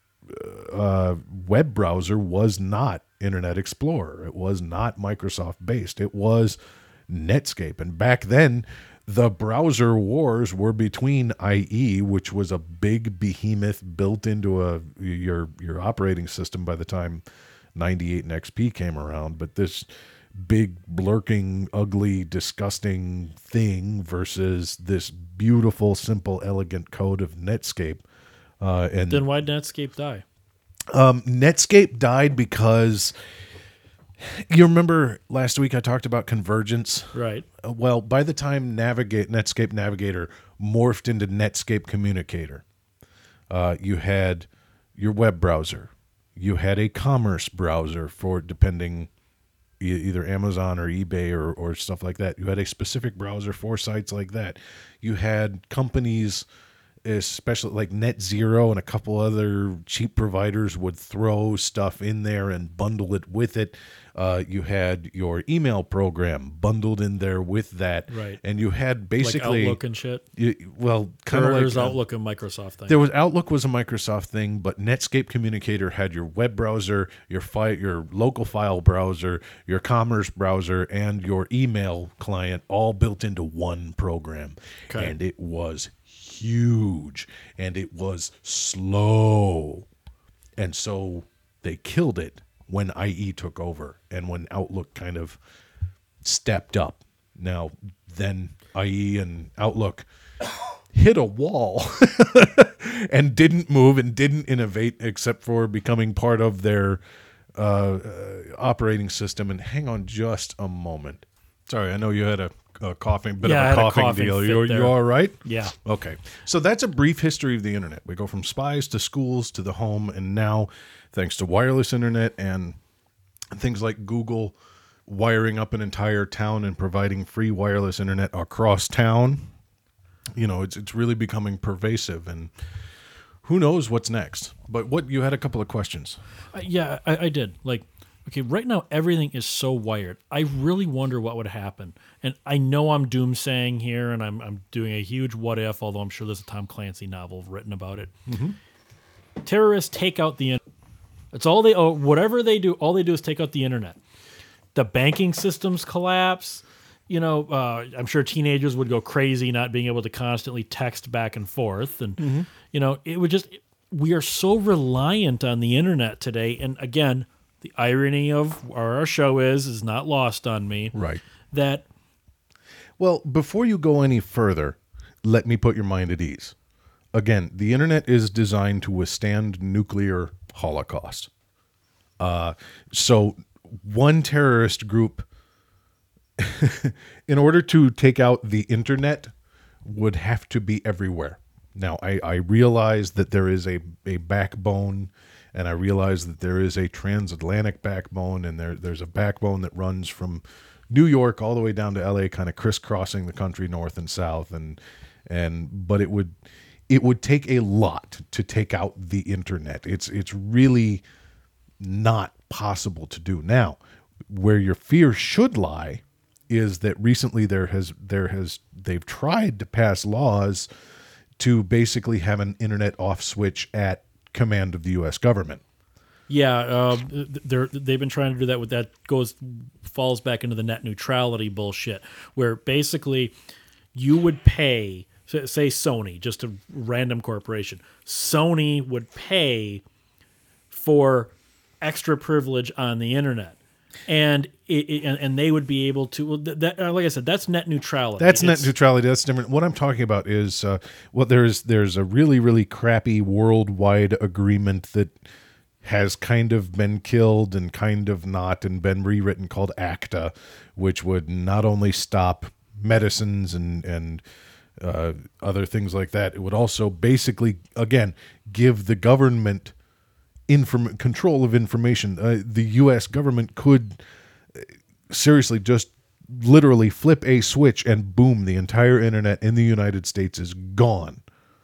uh, web browser was not Internet Explorer. It was not Microsoft-based. It was Netscape. And back then, the browser wars were between I E, which was a big behemoth built into a your your operating system by the time ninety-eight and X P came around, but this big, blurking, ugly, disgusting thing versus this beautiful, simple, elegant code of Netscape. Uh, and Then why did Netscape die? Um, Netscape died because you remember last week I talked about convergence. Right. Uh, Well, by the time Navigate Netscape Navigator morphed into Netscape Communicator, uh, you had your web browser, you had a commerce browser for depending e- either Amazon or eBay or, or stuff like that. You had a specific browser for sites like that. You had companies, especially like NetZero and a couple other cheap providers, would throw stuff in there and bundle it with it. Uh, you had your email program bundled in there with that, Right. And you had Like basically Outlook and shit. you, well, kind of Or like there's uh, Outlook and Microsoft thing. there was Outlook was a Microsoft thing, but Netscape Communicator had your web browser, your fi- your local file browser, your commerce browser, and your email client all built into one program, Okay. and it was huge and it was slow, and so they killed it when I E took over and when Outlook kind of stepped up. Now then, I E and Outlook hit a wall and didn't move and didn't innovate except for becoming part of their uh, uh, operating system. And hang on just a moment. Sorry, I know you had a, a coughing bit Yeah, I of had a a coughing, coughing deal. fit You, there. you all right? Yeah. Okay. So that's a brief history of the internet. We go from spies to schools to the home, and now, thanks to wireless internet and things like Google wiring up an entire town and providing free wireless internet across town, you know, it's it's really becoming pervasive, and who knows what's next. But what you had a couple of questions. Uh, yeah, I, I did. Like, okay, right now everything is so wired. I really wonder what would happen. And I know I'm doomsaying here, and I'm I'm doing a huge what if, although I'm sure there's a Tom Clancy novel written about it. Mm-hmm. Terrorists take out the internet. It's all they oh, whatever they do, all they do is take out the internet. The banking systems collapse. You know, uh, I'm sure teenagers would go crazy not being able to constantly text back and forth, and Mm-hmm. you know, it would just. We are so reliant on the internet today, and again, the irony of our show is is not lost on me. Right. That Well, before you go any further, let me put your mind at ease. Again, the internet is designed to withstand nuclear holocaust. Uh, so one terrorist group, in order to take out the internet, would have to be everywhere. Now, I, I realize that there is a, a backbone, and I realize that there is a transatlantic backbone, and there there's a backbone that runs from New York all the way down to L A, kind of crisscrossing the country north and south, and and but it would it would take a lot to take out the internet. It's it's really not possible to do. Now, where your fear should lie is that recently there has there has they've tried to pass laws to basically have an internet off switch at command of the U S government. yeah, uh, they're they've been trying to do that. With that goes falls back into the net neutrality bullshit, where basically you would pay, say Sony, just a random corporation, Sony would pay for extra privilege on the internet. And it, it, and and they would be able to. Well, that, uh, like I said, that's net neutrality. That's net It's- neutrality. That's different. What I'm talking about is, uh, well, there's there's a really really crappy worldwide agreement that has kind of been killed and kind of not, and been rewritten, called ACTA, which would not only stop medicines and and uh, other things like that, it would also basically again give the government inform control of information. Uh, the U S government could uh, seriously just literally flip a switch and boom, the entire internet in the United States is gone.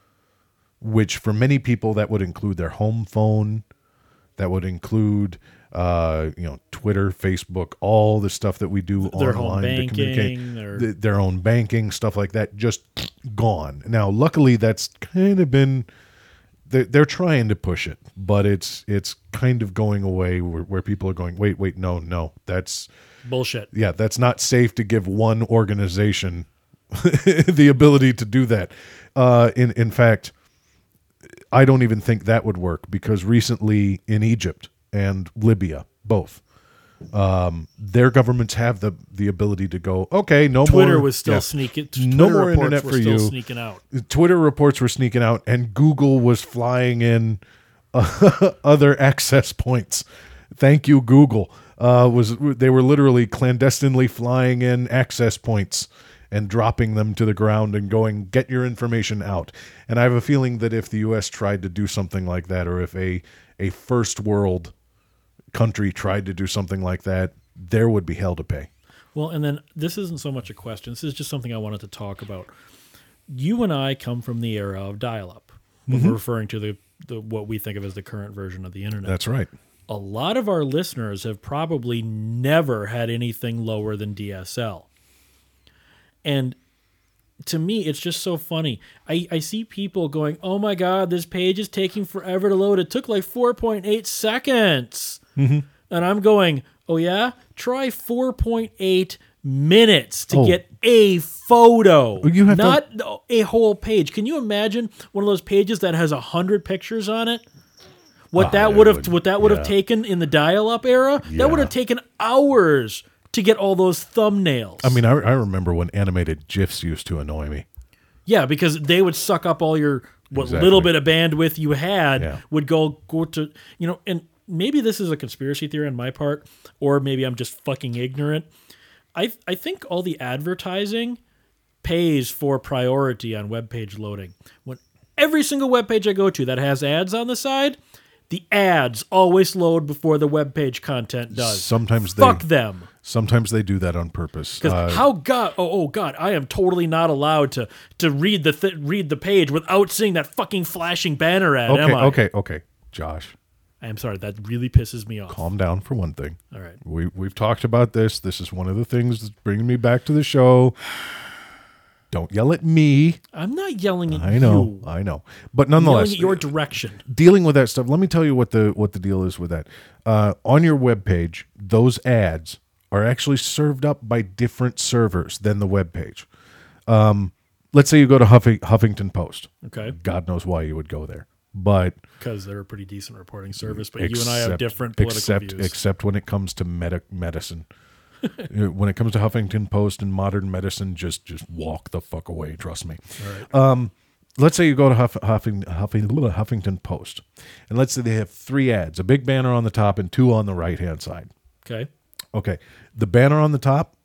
Which for many people that would include their home phone, that would include uh, you know, Twitter, Facebook, all the stuff that we do Their home online to banking, communicate, their- th- their own banking, stuff like that, just gone. Now, luckily, that's kind of been. They're, they're trying to push it, but it's it's kind of going away where, where people are going, wait, wait, no, no, that's, bullshit. yeah, that's not safe to give one organization the ability to do that. Uh, in in fact, I don't even think that would work because recently in Egypt and Libya, both, um, their governments have the the ability to go, okay, no Twitter more. was still yeah, sneaking. no Twitter more reports internet were for still you. Sneaking out. Twitter reports were sneaking out, and Google was flying in uh, other access points. Thank you, Google. Uh, was they were literally clandestinely flying in access points and dropping them to the ground and going, get your information out. And I have a feeling that if the U S tried to do something like that, or if a a first world country tried to do something like that, there would be hell to pay. Well, and then this isn't so much a question. This is just something I wanted to talk about. You and I come from the era of dial-up. When Mm-hmm. we're referring to the, the what we think of as the current version of the internet. That's right. A lot of our listeners have probably never had anything lower than D S L. And to me, it's just so funny. I, I see people going, oh my God, this page is taking forever to load. It took like four point eight seconds. Mm-hmm. And I'm going, oh yeah? Try four point eight minutes to Oh. get a photo. You have to- not a whole page. Can you imagine one of those pages that has one hundred pictures on it? What Ah, that that would have would- what that would have yeah. taken in the dial-up era? That would Yeah. have taken hours to get all those thumbnails. I mean, I, I remember when animated GIFs used to annoy me. yeah, because they would suck up all your what Exactly. little bit of bandwidth you had Yeah. would go go to you know, and maybe this is a conspiracy theory on my part, or maybe I'm just fucking ignorant. I I think all the advertising pays for priority on web page loading. When every single web page I go to that has ads on the side, the ads always load before the web page content does. Sometimes they Fuck them. Sometimes they do that on purpose. Because Uh, how God? Oh, oh God! I am totally not allowed to to read the th- read the page without seeing that fucking flashing banner ad. okay, am I? okay, okay, Josh, I am sorry. That really pisses me off. calm down for one thing. All right. We we've talked about this. This is one of the things that's bringing me back to the show. Don't yell at me. I'm not yelling at I know, you. I know, but I'm nonetheless, yelling at your direction. dealing with that stuff. Let me tell you what the what the deal is with that. Uh, on your web page, those ads are actually served up by different servers than the web page. Um, let's say you go to Huffing, Huffington Post. Okay. God knows why you would go there, but Because they're a pretty decent reporting service, but you and I have except- different political except, views. Except when it comes to medi- medicine. When it comes to Huffington Post and modern medicine, just just walk the fuck away. Trust me. Um, let's say you go to Huff, Huffing, Huffing, Huffington Post, and let's say they have three ads: a big banner on the top and two on the right hand side. Okay. Okay, the banner on the top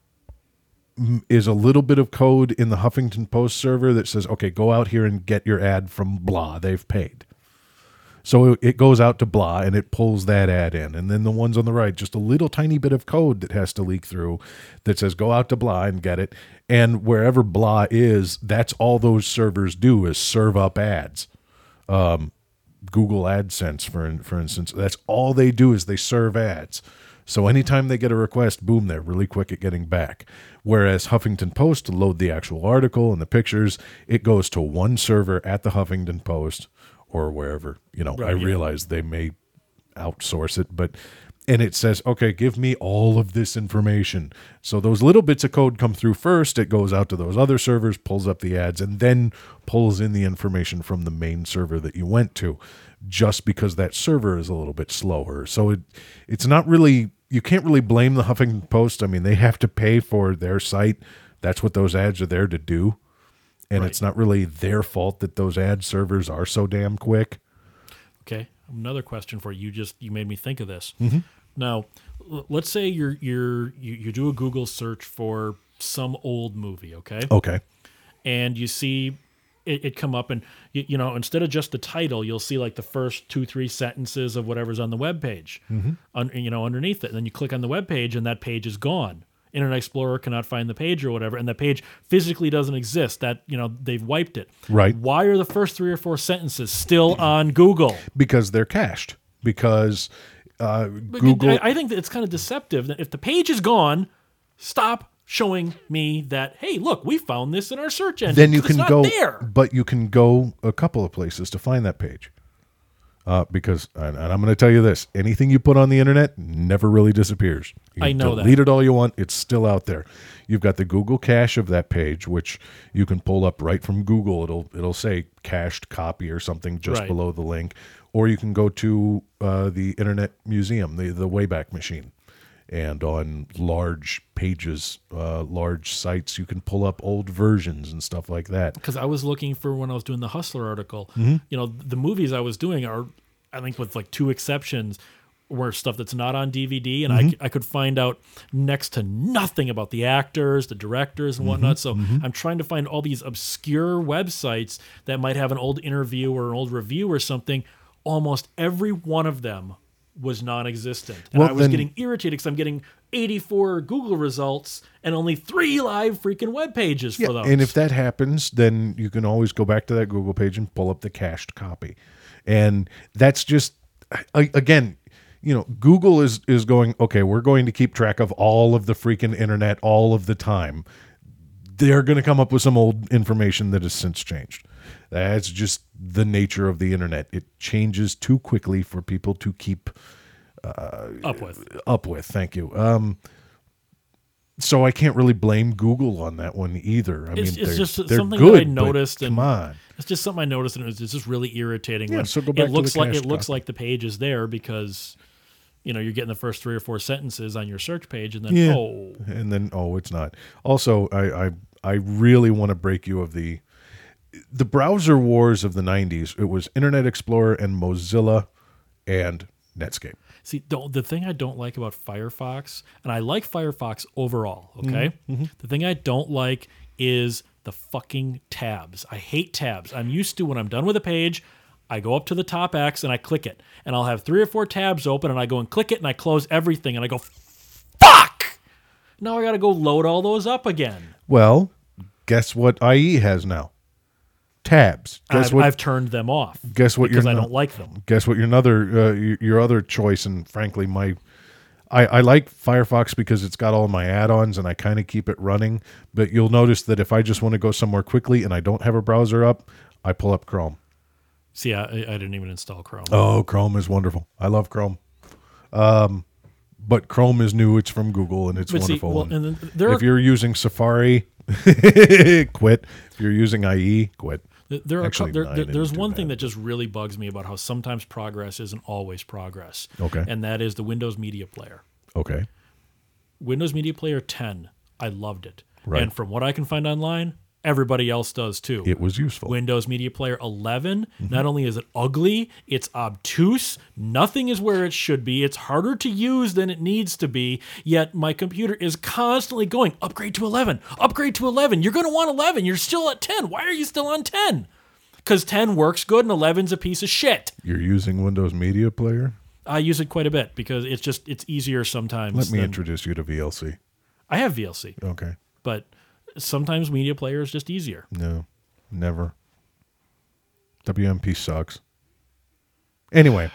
mm, is a little bit of code in the Huffington Post server that says, "Okay, go out here and get your ad from blah. They've paid." So it goes out to blah and it pulls that ad in. And then the ones on the right, just a little tiny bit of code that has to leak through that says go out to blah and get it. And wherever blah is, that's all those servers do is serve up ads. Um, Google AdSense, for for instance, that's all they do is they serve ads. So anytime they get a request, boom, they're really quick at getting back. Whereas Huffington Post, to load the actual article and the pictures, it goes to one server at the Huffington Post or wherever. You know, Right, I yeah. realize they may outsource it, but and it says, okay, give me all of this information. So those little bits of code come through first. It goes out to those other servers, pulls up the ads, and then pulls in the information from the main server that you went to, just because that server is a little bit slower. So it it's not really, you can't really blame the Huffington Post. I mean, they have to pay for their site. That's what those ads are there to do. And Right. it's not really their fault that those ad servers are so damn quick. Okay. Another question for you. You just you made me think of this. Mm-hmm. Now, l- let's say you're you're you, you do a Google search for some old movie, okay? Okay. And you see it, it come up, and you, you know, instead of just the title, you'll see like the first two three sentences of whatever's on the web page, Mm-hmm. un, you know, underneath it. And then you click on the web page, and that page is gone. Internet Explorer cannot find the page or whatever, and the page physically doesn't exist. That, you know, they've wiped it. Right. Why are the first three or four sentences still on Google? Because they're cached. Because uh, But Google... I, I think that it's kind of deceptive that if the page is gone, stop showing me that, hey, look, we found this in our search engine. then you 'cause it's can not go, there. but you can go a couple of places to find that page. Uh, because, and and I'm going to tell you this, anything you put on the internet never really disappears. You I know that. delete it all you want, it's still out there. You've got the Google cache of that page, which you can pull up right from Google. It'll it'll say cached copy or something just Right. below the link. Or you can go to uh, the Internet Museum, the, the Wayback Machine. And on large pages, uh, large sites, you can pull up old versions and stuff like that. Because I was looking for when I was doing the Hustler article, Mm-hmm. you know, the movies I was doing are, I think with like two exceptions, were stuff that's not on D V D. And Mm-hmm. I, I could find out next to nothing about the actors, the directors and whatnot. So Mm-hmm. I'm trying to find all these obscure websites that might have an old interview or an old review or something. Almost every one of them was non-existent. And Well, I was then- getting irritated because I'm getting eighty-four Google results and only three live freaking web pages for those. And if that happens, then you can always go back to that Google page and pull up the cached copy. And that's just, a- again, you know, Google is is going, okay, we're going to keep track of all of the freaking internet all of the time. They're going to come up with some old information that has since changed. That's just the nature of the internet. It changes too quickly for people to keep up with. up with. Thank you. Um, so I can't really blame Google on that one either. I It's- mean, it's they're, just they're something good, that I but noticed Come and- on. It's just something I noticed, and it was it's just really irritating. Yeah, when so go back it to looks the like it cached looks copy. like the page is there because you know you're getting the first three or four sentences on your search page, and then Yeah. oh, And then, oh, it's not. Also, I I, I really want to break you of the the browser wars of the nineties. It was Internet Explorer and Mozilla and Netscape. see the, the thing I don't like about Firefox, and I like Firefox overall. Okay, Mm-hmm, the thing I don't like is the fucking tabs. I hate tabs. I'm used to when I'm done with a page, I go up to the top X and I click it, and I'll have three or four tabs open, and I go and click it, and I close everything, and I go, fuck! Now I got to go load all those up again. Well, guess what I E has now? Tabs. Guess I've, what? I've turned them off. guess what? Because your I no- don't like them. Guess what? Your another uh, your, your other choice, and frankly, my I, I like Firefox because it's got all my add-ons and I kind of keep it running. But you'll notice that if I just want to go somewhere quickly and I don't have a browser up, I pull up Chrome. See, I, I didn't even install Chrome. Oh, Chrome is wonderful. I love Chrome. Um, but Chrome is new. It's from Google and it's But see, wonderful. well, And and then there if are, you're using Safari, quit. If you're using I E, quit. there are actually, there, no, I there- didn't there's do one that. thing that just really bugs me about how sometimes progress isn't always progress. Okay. And that is the Windows Media Player. Okay. Windows Media Player ten, I loved it. Right. And from what I can find online, everybody else does too. It was useful. Windows Media Player eleven, Mm-hmm. not only is it ugly, it's obtuse. Nothing is where it should be. It's harder to use than it needs to be. Yet my computer is constantly going, upgrade to eleven, upgrade to eleven. You're going to want eleven. You're still at ten. Why are you still on ten? Because ten works good and eleven's a piece of shit. You're using Windows Media Player? I use it quite a bit because it's just, it's easier sometimes. Let me than- introduce you to V L C. I have V L C, Okay. but sometimes Media Player is just easier. No, never. W M P sucks. Anyway,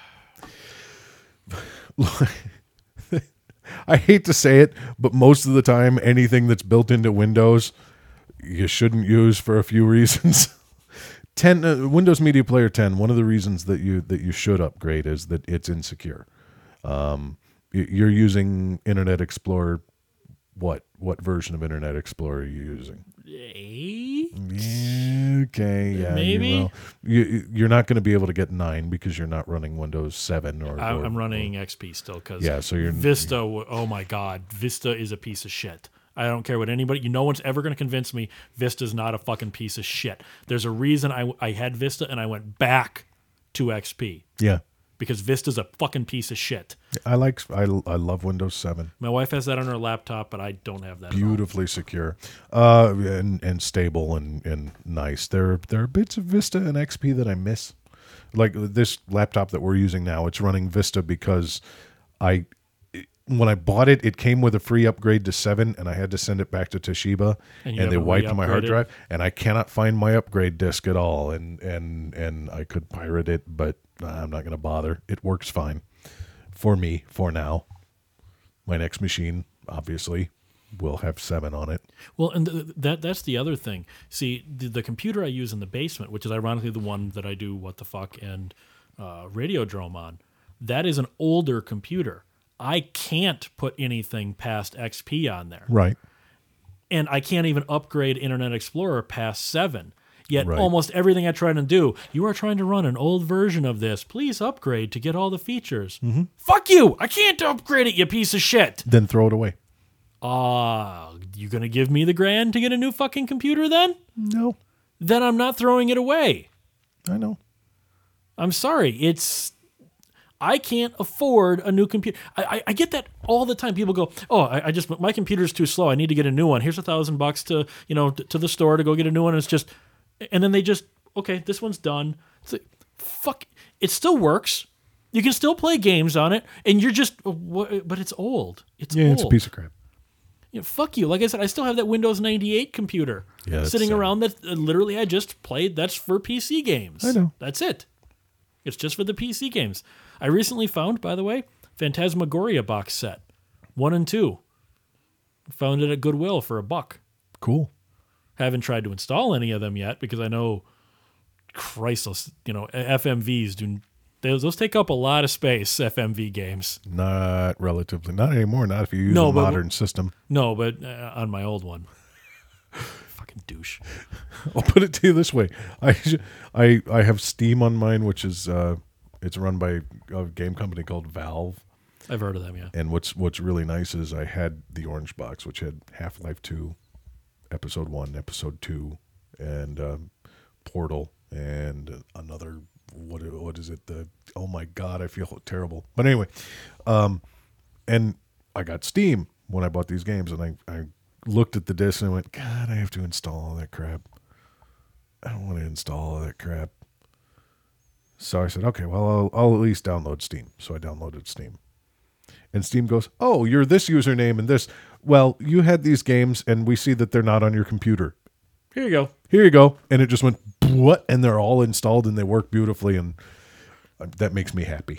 I hate to say it, but most of the time, anything that's built into Windows, you shouldn't use for a few reasons. ten uh, Windows Media Player ten. One of the reasons that you that you should upgrade is that it's insecure. Um, y- you're using Internet Explorer. What what version of Internet Explorer are you using? Eight? Yeah, okay, yeah, Maybe. You will. You, you're not going to be able to get nine because you're not running Windows seven or. I- or- I'm running X P still because Yeah, so you're- Vista. w- Oh my God, Vista is a piece of shit. I don't care what anybody. You, no one's ever going to convince me Vista's not a fucking piece of shit. There's a reason I I had Vista and I went back to X P Yeah, because Vista's a fucking piece of shit. I like. I, I love Windows seven. My wife has that on her laptop, but I don't have that. at all. Beautifully secure, uh, and and stable and and nice. There there are bits of Vista and X P that I miss. Like this laptop that we're using now, it's running Vista because I. When I bought it, it came with a free upgrade to seven, and I had to send it back to Toshiba, And you and they haven't wiped my hard re-upgraded? drive, and I cannot find my upgrade disk at all, and and and I could pirate it, but I'm not going to bother. It works fine for me for now. My next machine, obviously, will have seven on it. Well, and th- that that's the other thing. See, the, the computer I use in the basement, which is ironically the one that I do what the fuck and uh, Radiodrome on, that is an older computer. I can't put anything past X P on there. Right. And I can't even upgrade Internet Explorer past seven. Yet Right. almost everything I try to do, you are trying to run an old version of this. Please upgrade to get all the features. Mm-hmm. Fuck you! I can't upgrade it, you piece of shit. Then throw it away. Ah, uh, you gonna give me the grand to get a new fucking computer then? No. Then I'm not throwing it away. I know. I'm sorry. It's I can't afford a new computer. I, I, I get that all the time. People go, "Oh, I, I just my computer's too slow. I need to get a new one. Here's a thousand bucks to you know to, to the store to go get a new one." And it's just, and then they just, okay, this one's done. It's like, fuck. It still works. You can still play games on it, and you're just, but it's old. It's Yeah, old. it's a piece of crap. You know, fuck you. Like I said, I still have that Windows ninety-eight computer Yeah, that's sitting sad. around that uh, literally I just played. That's for P C games. I know. That's it. It's just for the P C games. I recently found, by the way, Phantasmagoria box set, one and two. Found it at Goodwill for a buck. Cool. Haven't tried to install any of them yet because I know, Christless, you know, F M Vs do. Those, those take up a lot of space. F M V games. Not relatively. Not anymore. Not if you use No, a but- modern system. No, but uh, on my old one. Fucking douche. I'll put it to you this way: I, I, I have Steam on mine, which is uh, it's run by a game company called Valve. I've heard of them, yeah. And what's what's really nice is I had the Orange Box, which had Half-Life two, Episode one, Episode two, and um, Portal, and another. What what is it? The oh my god, I feel terrible. But anyway, um, and I got Steam when I bought these games, and I I looked at the disc and I went, God, I have to install all that crap. I don't want to install all that crap. So I said, okay, well, I'll, I'll at least download Steam. So I downloaded Steam. And Steam goes, oh, you're this username and this. Well, you had these games, and we see that they're not on your computer. Here you go. Here you go. And it just went, what? And they're all installed, and they work beautifully, and that makes me happy.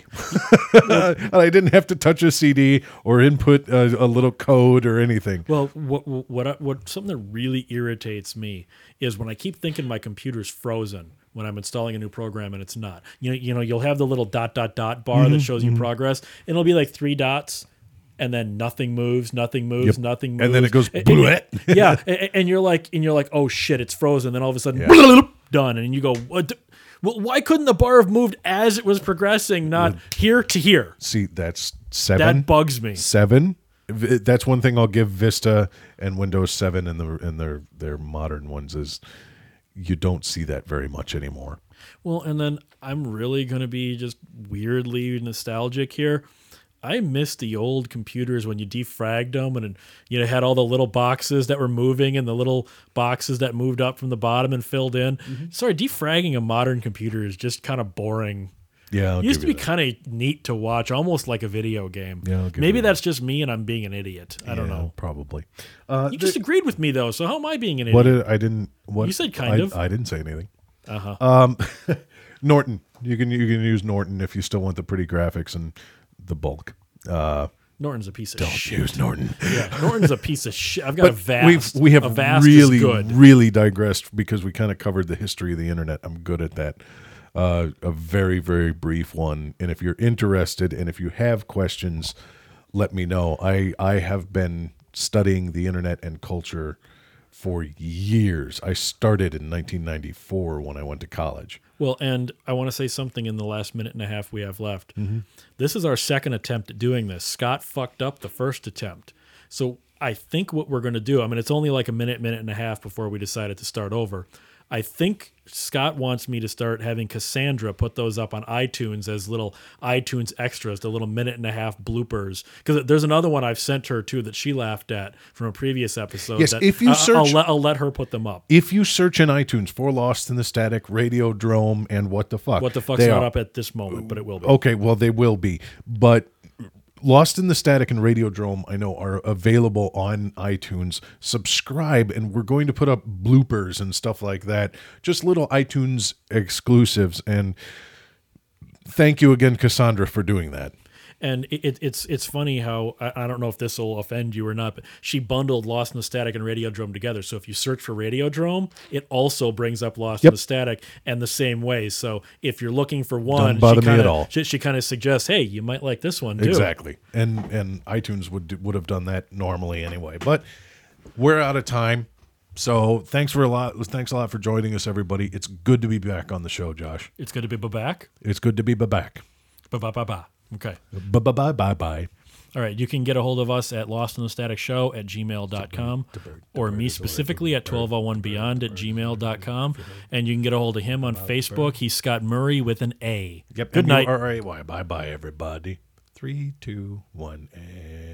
And I didn't have to touch a C D or input a, a little code or anything. Well, what what I- what something that really irritates me is when I keep thinking my computer's frozen when I'm installing a new program and it's not. You know, you know, you'll have the little dot dot dot bar Mm-hmm, that shows you progress, and it'll be like three dots, and then nothing moves, nothing moves, Yep. nothing moves, And then it goes, And- and- bleh. yeah, and, and you're like, and you're like, oh shit, it's frozen. Then all of a sudden, Yeah. done, and you go, what? the- Well, why couldn't the bar have moved as it was progressing, not here to here? See, that's seven. That bugs me. Seven. V- That's one thing I'll give Vista and Windows seven and the and their their modern ones is you don't see that very much anymore. Well, and then I'm really going to be just weirdly nostalgic here. I miss the old computers when you defragged them and you know had all the little boxes that were moving and the little boxes that moved up from the bottom and filled in. Mm-hmm. Sorry, defragging a modern computer is just kind of boring. Yeah, I'll It used give to you be that. kind of neat to watch, almost like a video game. Yeah, I'll give Maybe you that's just me and I'm being an idiot. I don't Yeah, know. Probably. Uh, You just agreed with me though, so how am I being an what idiot? did I didn't? What You said kind I, of. I didn't say anything. Uh-huh. Um, Norton. You can you can use Norton if you still want the pretty graphics and the bulk. Uh, Norton's a piece of don't shit. use Norton. Yeah, Norton's a piece of shit. I've got a vast. We've, we have a vast really, is good. really digressed because we kind of covered the history of the internet. I'm good at that. Uh, a very, very brief one. And if you're interested and if you have questions, let me know. I, I have been studying the internet and culture for years. I started in nineteen ninety-four when I went to college. Well, and I want to say something in the last minute and a half we have left. Mm-hmm. This is our second attempt at doing this. Scott fucked up the first attempt. So I think what we're going to do, I mean, it's only like a minute, minute and a half before we decided to start over. I think Scott wants me to start having Cassandra put those up on iTunes as little iTunes extras, the little minute and a half bloopers. Because there's another one I've sent her too that she laughed at from a previous episode. Yes, that if you I- search- I'll let, I'll let her put them up. If you search in iTunes for Lost in the Static, Radiodrome, and What the Fuck. What the fuck's they not are- up at this moment, but it will be. Okay, well, they will be. But Lost in the Static and Radiodrome, I know, are available on iTunes. Subscribe, and we're going to put up bloopers and stuff like that. Just little iTunes exclusives. And thank you again, Cassandra, for doing that. And it, it, it's it's funny how, I, I don't know if this will offend you or not, but she bundled Lost in the Static and Radiodrome together. So if you search for Radiodrome, it also brings up Lost Yep. in the Static and the same way. So if you're looking for one, Don't bother she me kinda, at all. She, she kind of suggests, hey, you might like this one too. Exactly. And and iTunes would do- would have done that normally anyway. But we're out of time. So thanks for a lot. Thanks a lot for joining us, everybody. It's good to be back on the show, Josh. It's good to be back. It's good to be back. Ba ba ba ba. Okay. Bye bye bye bye bye. All right. You can get a hold of us at lost in the static show at gmail dot com or me specifically at twelve oh one beyond at gmail dot com. And you can get a hold of him on Facebook. He's Scott Murray with an A. Yep. Good and you- night. All right. Bye bye, everybody. Three, two, one, and.